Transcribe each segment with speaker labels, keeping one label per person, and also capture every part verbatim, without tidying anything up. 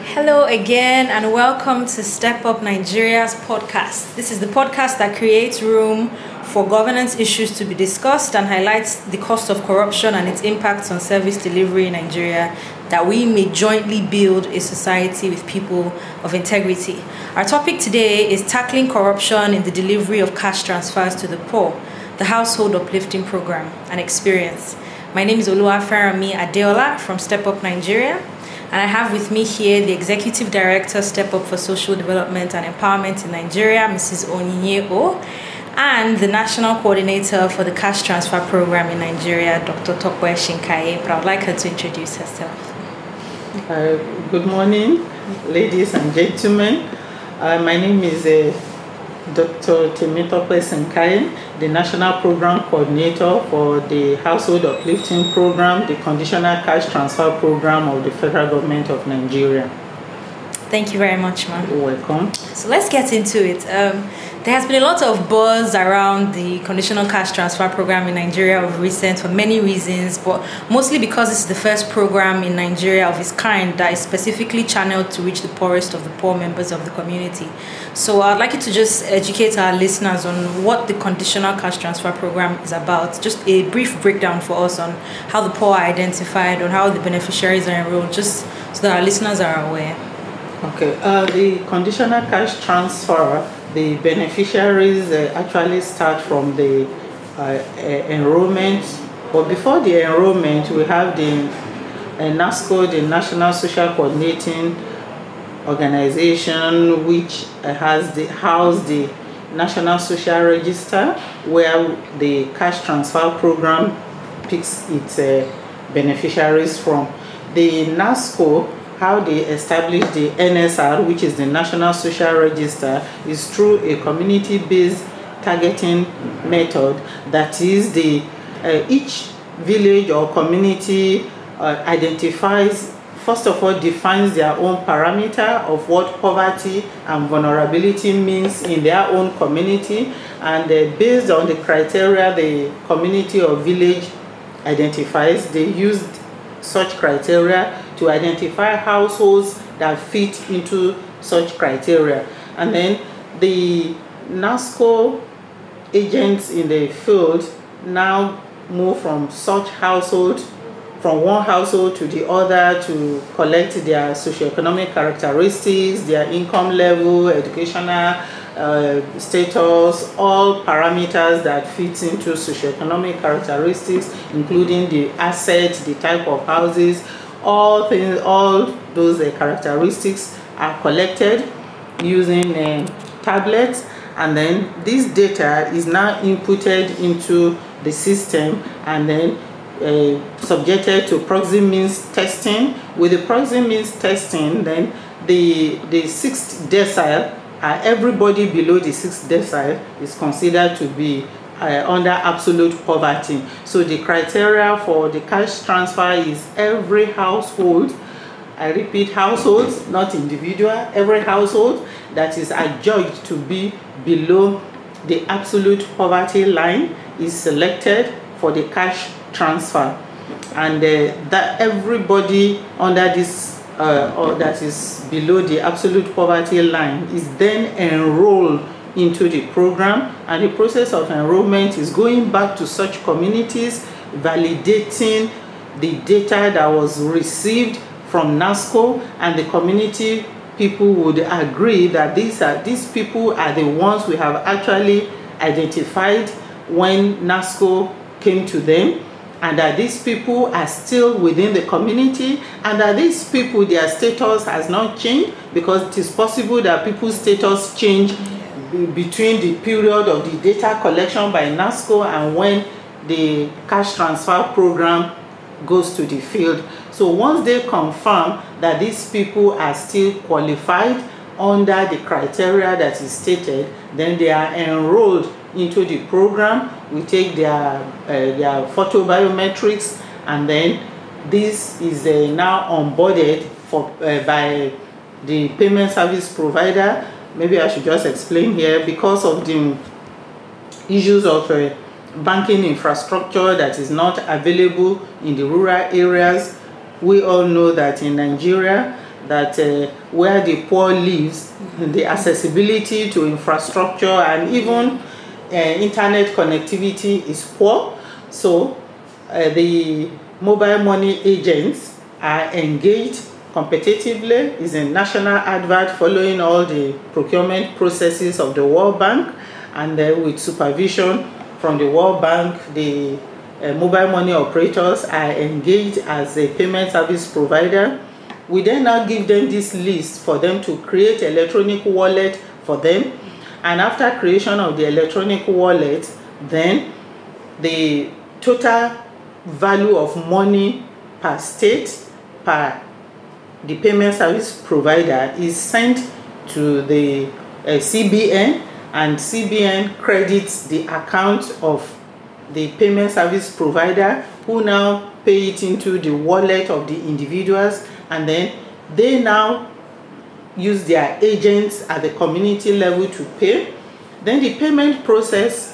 Speaker 1: Hello again, and welcome to Step Up Nigeria's podcast. This is the podcast that creates room for governance issues to be discussed and highlights the cost of corruption and its impacts on service delivery in Nigeria, that we may jointly build a society with people of integrity. Our topic today is tackling corruption in the delivery of cash transfers to the poor, the Household Uplifting Program, an experience. My name is Oluwaferami Adeola from Step Up Nigeria. And I have with me here the Executive Director, Step Up for Social Development and Empowerment in Nigeria, Missus Onyinye O, and the National Coordinator for the Cash Transfer Program in Nigeria, Doctor Tokwe Shinkaye. But I would like her to introduce herself.
Speaker 2: Uh, good morning, ladies and gentlemen. Uh, my name is uh, Doctor Temitope Shinkaye, the National Program Coordinator for the Household Uplifting Program, the Conditional Cash Transfer Program of the Federal Government of Nigeria.
Speaker 1: Thank you very much, ma'am.
Speaker 2: You're welcome.
Speaker 1: So let's get into it. Um, there has been a lot of buzz around the Conditional Cash Transfer Program in Nigeria of recent for many reasons, but mostly because this is the first program in Nigeria of its kind that is specifically channeled to reach the poorest of the poor members of the community. So I'd like you to just educate our listeners on what the Conditional Cash Transfer Program is about. Just a brief breakdown for us on how the poor are identified, on how the beneficiaries are enrolled, just so that our listeners are aware.
Speaker 2: Okay, uh, the conditional cash transfer, the beneficiaries uh, actually start from the uh, uh, enrollment. But before the enrollment, we have the uh, NASCO, the National Social Coordinating Organization, which uh, has the house the National Social Register, where the cash transfer program picks its uh, beneficiaries from. The NASCO, how they establish the N S R, which is the National Social Register, is through a community-based targeting method. That is, the uh, each village or community uh, identifies, first of all, defines their own parameter of what poverty and vulnerability means in their own community, and uh, based on the criteria the community or village identifies, they use such criteria to identify households that fit into such criteria. And then the NASCO agents in the field now move from such household, from one household to the other, to collect their socioeconomic characteristics, their income level, educational uh, status, all parameters that fit into socioeconomic characteristics, including the asset, the type of houses, all things, all those uh, characteristics are collected using uh, tablets, and then this data is now inputted into the system and then uh, subjected to proxy means testing. With the proxy means testing, then the the sixth decile, uh, everybody below the sixth decile is considered to be Uh, under absolute poverty. So the criteria for the cash transfer is every household, I repeat, households, not individual, every household that is adjudged to be below the absolute poverty line is selected for the cash transfer. And uh, that everybody under this uh, or that is below the absolute poverty line is then enrolled into the program, and the process of enrollment is going back to such communities, validating the data that was received from NASCO, and the community people would agree that these are these people are the ones we have actually identified when NASCO came to them, and that these people are still within the community, and that these people, their status has not changed, because it is possible that people's status change between the period of the data collection by NASCO and when the cash transfer program goes to the field. So once they confirm that these people are still qualified under the criteria that is stated, then they are enrolled into the program. We take their uh, their photo biometrics, and then this is uh, now onboarded for uh, by the payment service provider. Maybe I should just explain here, because of the issues of uh, banking infrastructure that is not available in the rural areas. We all know that in Nigeria, that uh, where the poor lives, the accessibility to infrastructure and even uh, internet connectivity is poor. So uh, the mobile money agents are engaged competitively. Is a national advert following all the procurement processes of the World Bank, and then with supervision from the World Bank, the uh, mobile money operators are engaged as a payment service provider. We then now give them this list for them to create electronic wallet for them, and after creation of the electronic wallet, then the total value of money per state, per the payment service provider is sent to the uh, C B N, and C B N credits the account of the payment service provider, who now pay it into the wallet of the individuals, and then they now use their agents at the community level to pay. Then the payment process,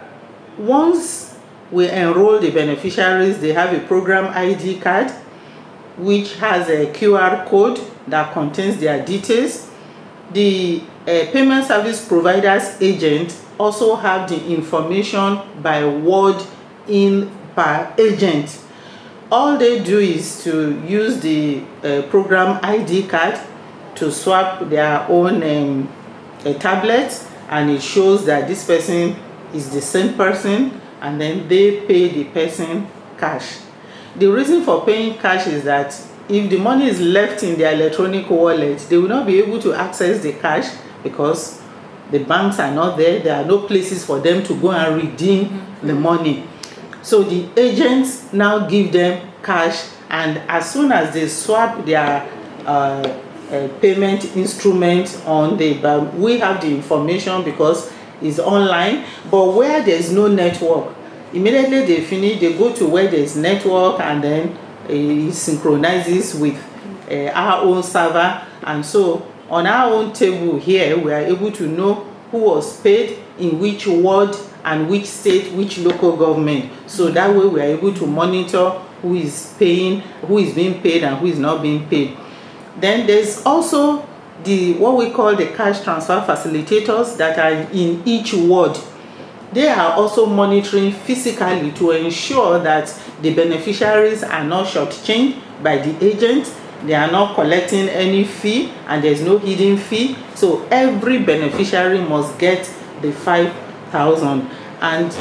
Speaker 2: once we enroll the beneficiaries, they have a program I D card which has a Q R code that contains their details. The uh, payment service provider's agent also have the information by word in per agent. All they do is to use the uh, program I D card to swap their own um, a tablet, and it shows that this person is the same person, and then they pay the person cash. The reason for paying cash is that if the money is left in their electronic wallet, they will not be able to access the cash because the banks are not there. There are no places for them to go and redeem mm-hmm. the money. So the agents now give them cash, and as soon as they swap their uh, uh, payment instrument on the bank, we have the information because it's online. But where there's no network, immediately they finish, they go to where there's network, and then it synchronizes with uh, our own server. And so on our own table here, we are able to know who was paid in which ward and which state, which local government. So that way we are able to monitor who is paying, who is being paid and who is not being paid. Then there's also the what we call the cash transfer facilitators that are in each ward. They are also monitoring physically to ensure that the beneficiaries are not shortchanged by the agent. They are not collecting any fee, and there's no hidden fee. So every beneficiary must get the five thousand. And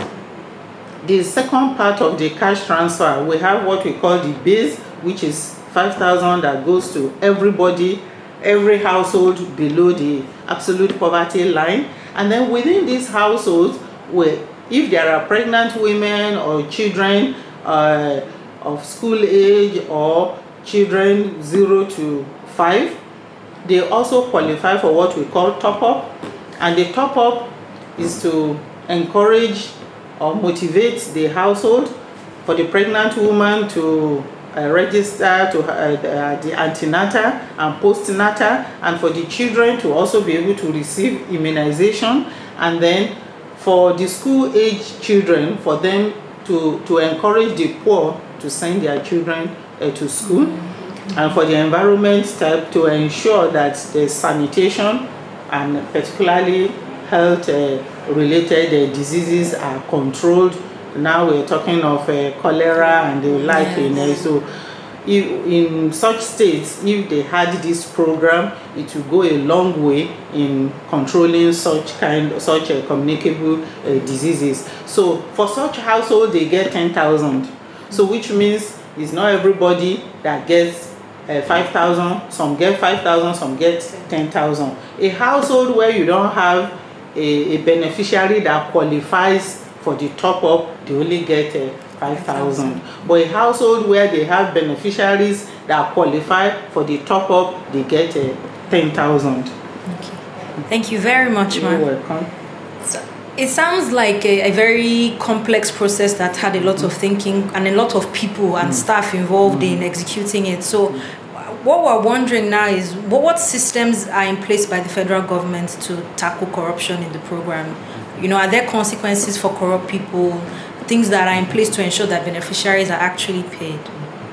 Speaker 2: the second part of the cash transfer, we have what we call the base, which is five thousand that goes to everybody, every household below the absolute poverty line. And then within these households, where if there are pregnant women or children uh, of school age or children zero to five, they also qualify for what we call top-up. And the top-up is to encourage or motivate the household, for the pregnant woman to uh, register to uh, uh, the antenatal and postnatal, and for the children to also be able to receive immunization, and then for the school age children, for them to, to encourage the poor to send their children uh, to school, mm-hmm. and for the environment type to ensure that the sanitation and particularly health uh, related uh, diseases are controlled. Now we're talking of uh, cholera and the like. Yes. In, uh, so if, in such states, if they had this program, it will go a long way in controlling such kind, such uh, communicable uh, diseases. So for such household, they get ten thousand. So which means it's not everybody that gets uh, five thousand. Some get five thousand, some get ten thousand. A household where you don't have a, a beneficiary that qualifies for the top up, they only get uh, five thousand. But a household where they have beneficiaries that qualify for the top up, they get uh, ten thousand.
Speaker 1: Okay. Thank you very much, ma'am.
Speaker 2: You're welcome.
Speaker 1: So it sounds like a, a very complex process that had a lot of thinking and a lot of people and mm. staff involved mm. in executing it. So what we're wondering now is what, what systems are in place by the federal government to tackle corruption in the program? You know, are there consequences for corrupt people, things that are in place to ensure that beneficiaries are actually paid?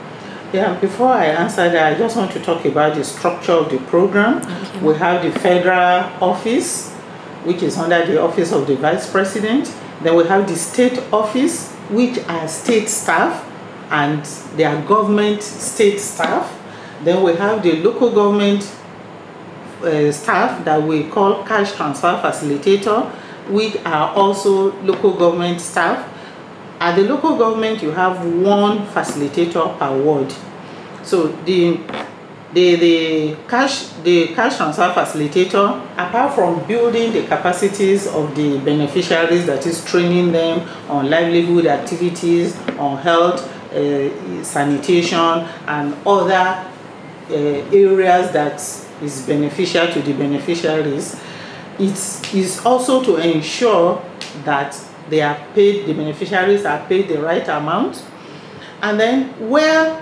Speaker 2: Yeah, before I answer that, I just want to talk about the structure of the program.
Speaker 1: Okay.
Speaker 2: We have the federal office, which is under the office of the vice president. Then we have the state office, which are state staff, and they are government state staff. Then we have the local government uh, staff that we call cash transfer facilitator, which are also local government staff. At the local government, you have one facilitator per ward. So the the the cash the cash transfer facilitator, apart from building the capacities of the beneficiaries, that is training them on livelihood activities, on health, uh, sanitation, and other uh, areas that is beneficial to the beneficiaries, it is also to ensure that they are paid, the beneficiaries are paid the right amount. And then where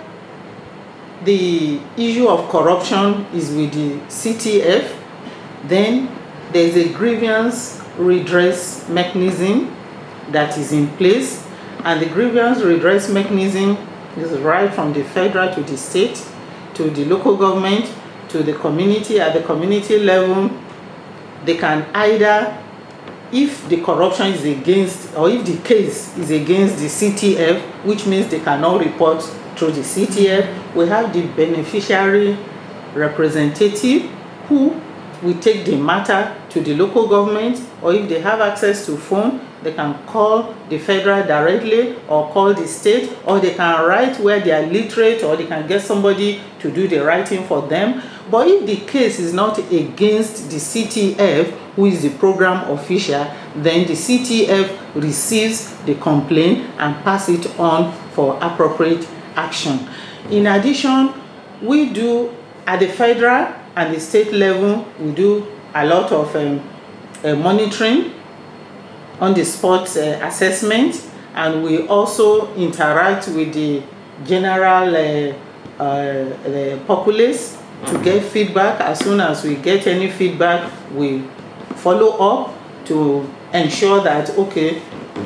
Speaker 2: the issue of corruption is with the C T F, then there's a grievance redress mechanism that is in place. And the grievance redress mechanism is right from the federal to the state, to the local government, to the community. At the community level, they can either, if the corruption is against, or if the case is against the C T F, which means they cannot report through the C T F, we have the beneficiary representative who will take the matter to the local government, or if they have access to phone, they can call the federal directly or call the state, or they can write where they are literate, or they can get somebody to do the writing for them. But if the case is not against the C T F, who is the program official, then the C T F receives the complaint and pass it on for appropriate action. In addition, we do at the federal and the state level, we do a lot of um, uh, monitoring, on the spot uh, assessment, and we also interact with the general uh, uh, the populace to get feedback. As soon as we get any feedback, we follow up to ensure that, okay,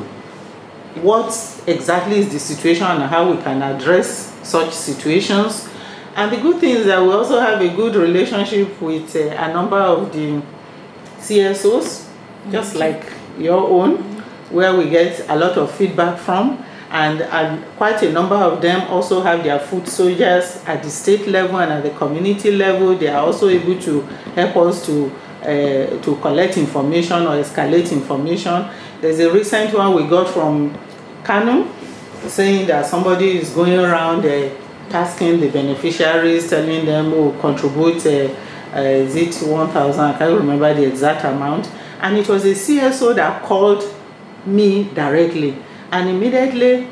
Speaker 2: what exactly is the situation and how we can address such situations. And the good thing is that we also have a good relationship with uh, a number of the C S Os, just like your own, where we get a lot of feedback from, and, and quite a number of them also have their foot soldiers at the state level and at the community level. They are also able to help us to uh, to collect information or escalate information. There's a recent one we got from Kano saying that somebody is going around uh, tasking the beneficiaries, telling them, oh, contribute, uh, uh, is it one thousand? I can't remember the exact amount. And it was a C S O that called me directly. And immediately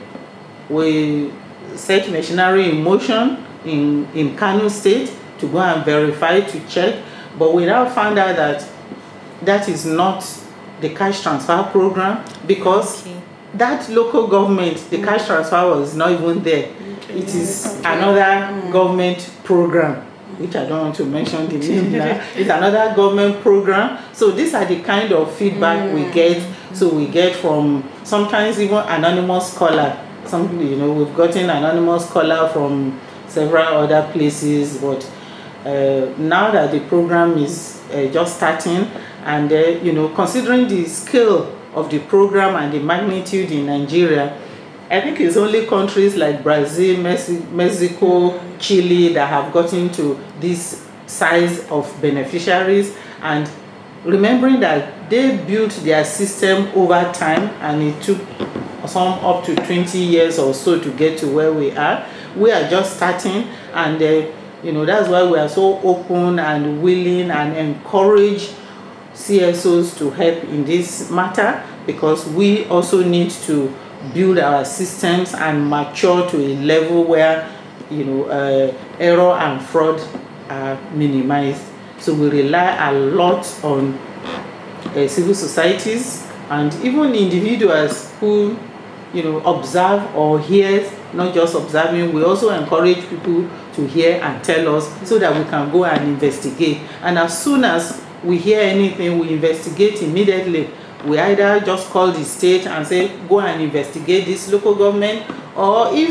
Speaker 2: we set machinery in motion in, in Kano State to go and verify, to check. But we now found out that that is not the cash transfer program, because okay. that local government, the cash transfer was not even there. Okay. It is okay. another mm. government program, which I don't want to mention the name now. It's another government program. So these are the kind of feedback mm. we get. So we get from sometimes even anonymous caller. Some, you know, we've gotten anonymous caller from several other places. But uh, now that the program is uh, just starting, and uh, you know, considering the scale of the program and the magnitude in Nigeria, I think it's only countries like Brazil, Mexico, Chile that have gotten to this size of beneficiaries. And remembering that they built their system over time, and it took some up to twenty years or so to get to where we are. We are just starting, and uh, you know, that's why we are so open and willing and encourage C S Os to help in this matter, because we also need to build our systems and mature to a level where, you know, uh, error and fraud are minimized. So we rely a lot on uh, civil societies and even individuals who, you know, observe or hear, not just observing. We also encourage people to hear and tell us so that we can go and investigate. And as soon as we hear anything, we investigate immediately. We either just call the state and say, go and investigate this local government, or if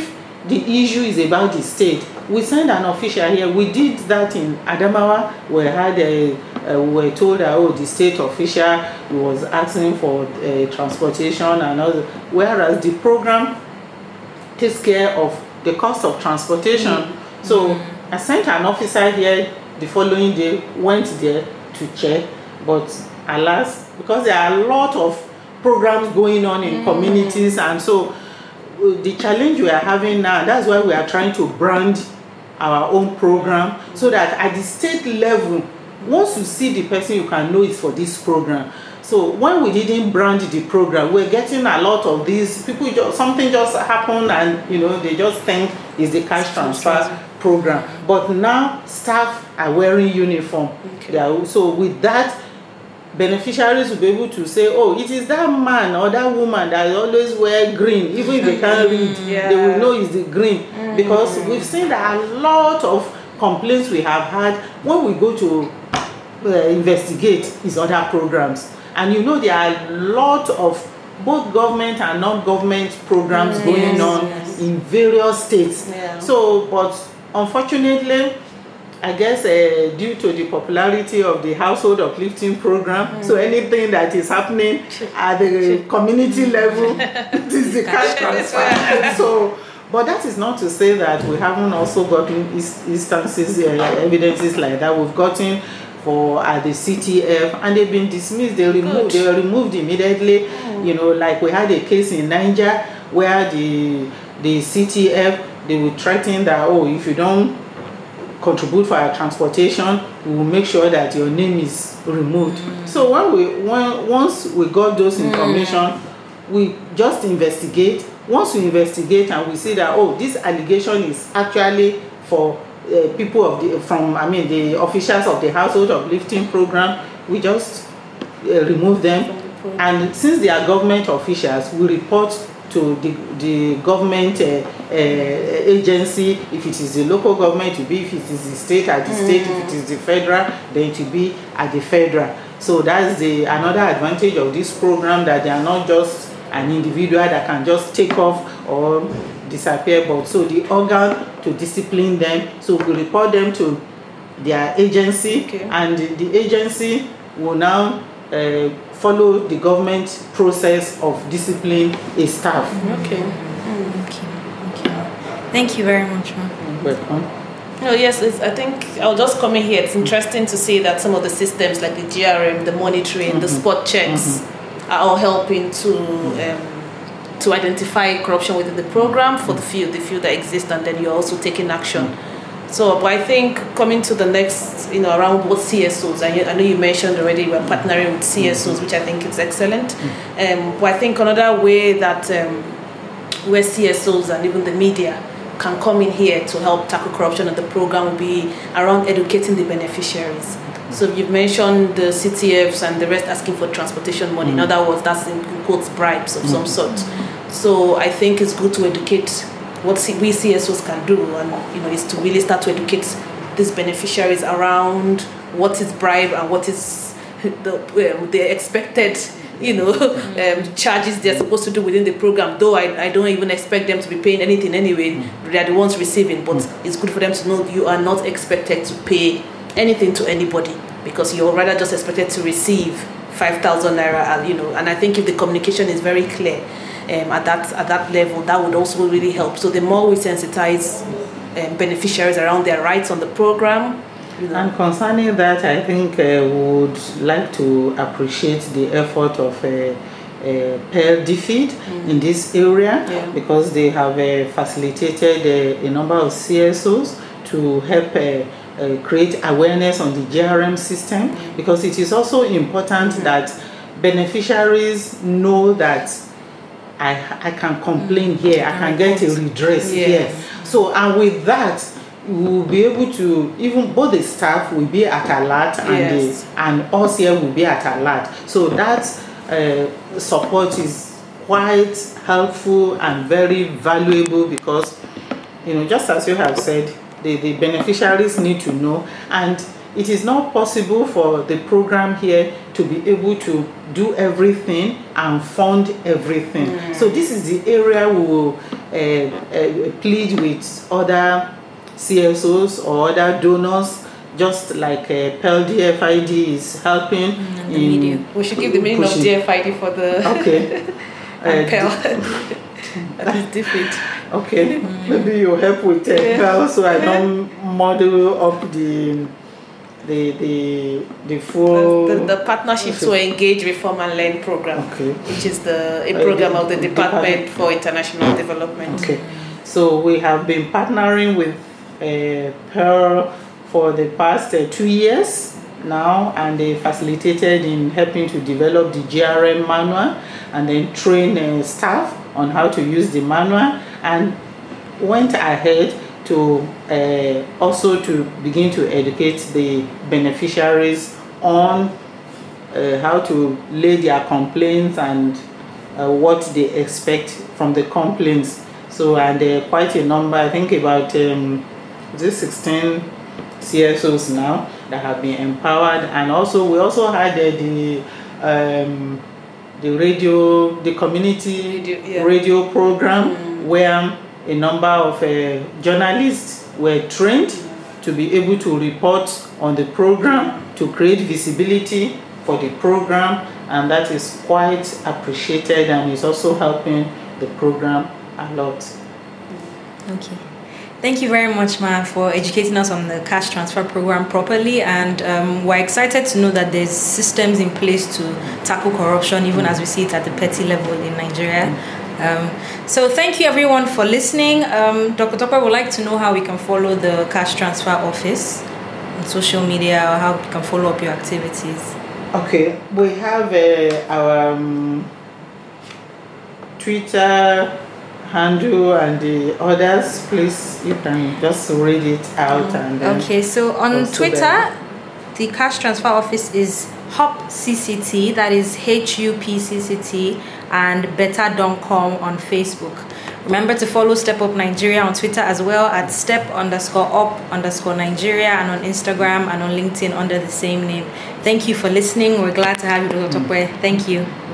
Speaker 2: the issue is about the state, we send an official here. We did that in Adamawa. We had a, uh, we were told that, oh, the state official was asking for uh, transportation and all, whereas the program takes care of the cost of transportation. Mm-hmm. So mm-hmm. I sent an officer here the following day, went there to check, but alas, because there are a lot of programs going on in mm-hmm. communities, and so uh, the challenge we are having now, that's why we are trying to brand our own program, so that at the state level, once you see the person, you can know it's for this program. So when we didn't brand the program, we're getting a lot of these people, just, something just happened and, you know, they just think it's the cash transfer program. But now staff are wearing uniform. Okay. They are, so with that, beneficiaries will be able to say, oh, it is that man or that woman that always wear green. Even if they can't read, yeah. they will know it's the green. Mm. Because we've seen that a lot of complaints we have had when we go to uh, investigate these other programs. And you know, there are a lot of both government and non-government programs mm, going yes, on yes. in various states. Yeah. So, but unfortunately, I guess uh, due to the popularity of the household uplifting program, mm. so anything that is happening at the community level, it is the cash transfer. So, but that is not to say that we haven't also gotten instances, uh, evidences like that. We've gotten for at the C T F, and they've been dismissed. They removed. They were removed immediately. Mm. You know, like we had a case in Niger where the the C T F, they would threaten that, oh, if you don't contribute for our transportation, we will make sure that your name is removed. Mm. So when we when once we got those information, mm. we just investigate. Once we investigate and we see that, oh, this allegation is actually for uh, people of the from I mean the officials of the household uplifting program, we just uh, remove them. And since they are government officials, we report to the the government uh, uh, agency. If it is the local government, to be. If it is the state, at the mm. state. If it is the federal, then to be at the federal. So that's the another advantage of this program, that they are not just an individual that can just take off or disappear, but so the organ to discipline them. So we report them to their agency, okay. and the, the agency will now uh, follow the government process of disciplining a staff.
Speaker 1: Okay. Mm, okay. Okay. Thank you very much, ma'am.
Speaker 2: Welcome.
Speaker 3: Oh, yes, it's, I think I'll just come in here. It's interesting to see that some of the systems like the G R M, the monitoring, mm-hmm. the spot checks mm-hmm. are all helping to um, to identify corruption within the program for the field, the field that exists, and then you're also taking action. So, but I think coming to the next, you know, around both C S Os, I, I know you mentioned already we're partnering with C S Os, which I think is excellent. Um, but I think another way that um, where C S Os and even the media can come in here to help tackle corruption in the program will be around educating the beneficiaries. So you've mentioned the C T Fs and the rest asking for transportation money. Mm-hmm. In other words, that's in quotes bribes of mm-hmm. some sort. So I think it's good to educate what we C S Os can do, and you know, is to really start to educate these beneficiaries around what is bribe and what is the um, the expected, you know, um, charges they're supposed to do within the program. Though I, I don't even expect them to be paying anything anyway. They are the ones receiving, but it's good for them to know you are not expected to pay anything to anybody, because you're rather just expected to receive five thousand naira, you know. And I think if the communication is very clear um, at that at that level, that would also really help. So the more we sensitize um, beneficiaries around their rights on the program. You know.
Speaker 2: And concerning that, I think uh, we would like to appreciate the effort of uh, uh, Pearl DFID mm. in this area, yeah. because they have uh, facilitated uh, a number of C S Os to help uh, Uh, create awareness on the G R M system, because it is also important mm-hmm. that beneficiaries know that I I can complain here, I can get a redress yes. here. So, and with that, we will be able to, even both the staff will be at alert and yes. the, and us here will be at alert. So that uh, support is quite helpful and very valuable, because, you know, just as you have said, The, the beneficiaries need to know, and it is not possible for the program here to be able to do everything and fund everything. Mm. So this is the area we will uh, plead with other C S Os or other donors, just like uh, P E L D F I D is helping.
Speaker 1: Mm, the media.
Speaker 3: We should give the meaning of D F I D for the
Speaker 2: okay.
Speaker 3: and
Speaker 2: uh,
Speaker 3: P E L. That is different.
Speaker 2: Okay, mm. Maybe you help with uh, yeah. P E L, so I don't model up the the the the full
Speaker 3: the, the, the partnership to engage reform and learn program,
Speaker 2: okay.
Speaker 3: which is the a program uh, the, of the Department Depart- for International Development.
Speaker 2: Okay, so we have been partnering with uh, P E L for the past uh, two years now, and they facilitated in helping to develop the G R M manual and then train uh, staff on how to use the manual, and went ahead to uh, also to begin to educate the beneficiaries on uh, how to lay their complaints and uh, what they expect from the complaints. So, and uh, quite a number, I think about um, this sixteen C S Os now that have been empowered, and also we also had uh, the um, the radio, the community radio, yeah. radio program mm. where a number of uh, journalists were trained to be able to report on the program, to create visibility for the program, and that is quite appreciated and is also helping the program a lot.
Speaker 1: Okay. Thank you very much, Ma, for educating us on the cash transfer program properly, and um, we're excited to know that there's systems in place to tackle corruption, even mm. as we see it at the petty level in Nigeria. Mm. Um, so thank you everyone for listening. Um, Doctor Tope would like to know how we can follow the cash transfer office on social media, or how we can follow up your activities.
Speaker 2: Okay, we have uh, our um, Twitter handle and the others. Please, you can just read it out. And then
Speaker 1: okay, so on Twitter, there. The cash transfer office is H U P C C T, that is H U P C C T, and better dot com on Facebook. Remember to follow Step Up Nigeria on Twitter as well at step underscore up underscore Nigeria, and on Instagram and on LinkedIn under the same name. Thank you for listening. We're glad to have you, Doctor Tope. Thank you.